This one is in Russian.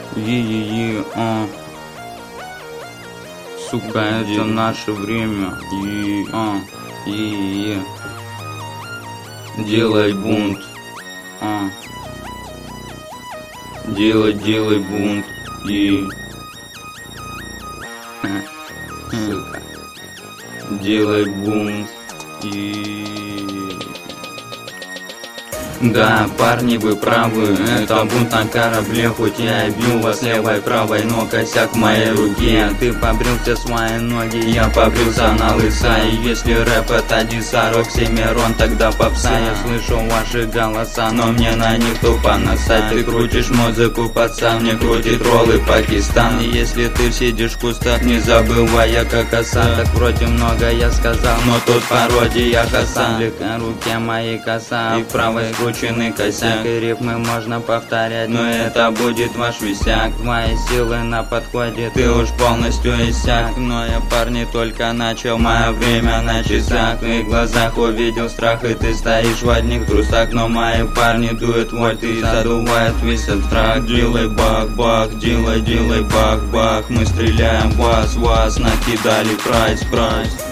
Сука, это наше время. Делай бунт. Делай бунт. Сука. Делай бунт. Да, парни, вы правы, это бунт на корабле, хоть я и бил вас левой правой, но косяк в моей руке. Ты побрился свои ноги, я побрился на лыса. И если рэп это диса, Оксимирон, тогда попса. Я слышу ваши голоса, но мне на них тупо насать. Ты крутишь музыку, пацан, мне крутит роллы Пакистан. И если ты сидишь в кустах, не забывай я как оса. Так вроде много я сказал, но тут пародия коса. В руке моей коса, и в правой крученный косяк. И рифмы можно повторять, но это будет ваш висяк. Твои силы на подходе, ты уж полностью иссяк. Но я, парни, только начал, мое время на часах. В твоих глазах увидел страх, и ты стоишь в одних трусах. Но мои парни дуют вольты и задувают весь этот страх. Делай бах-бах, делай бах-бах. Мы стреляем в вас, накидали прайс.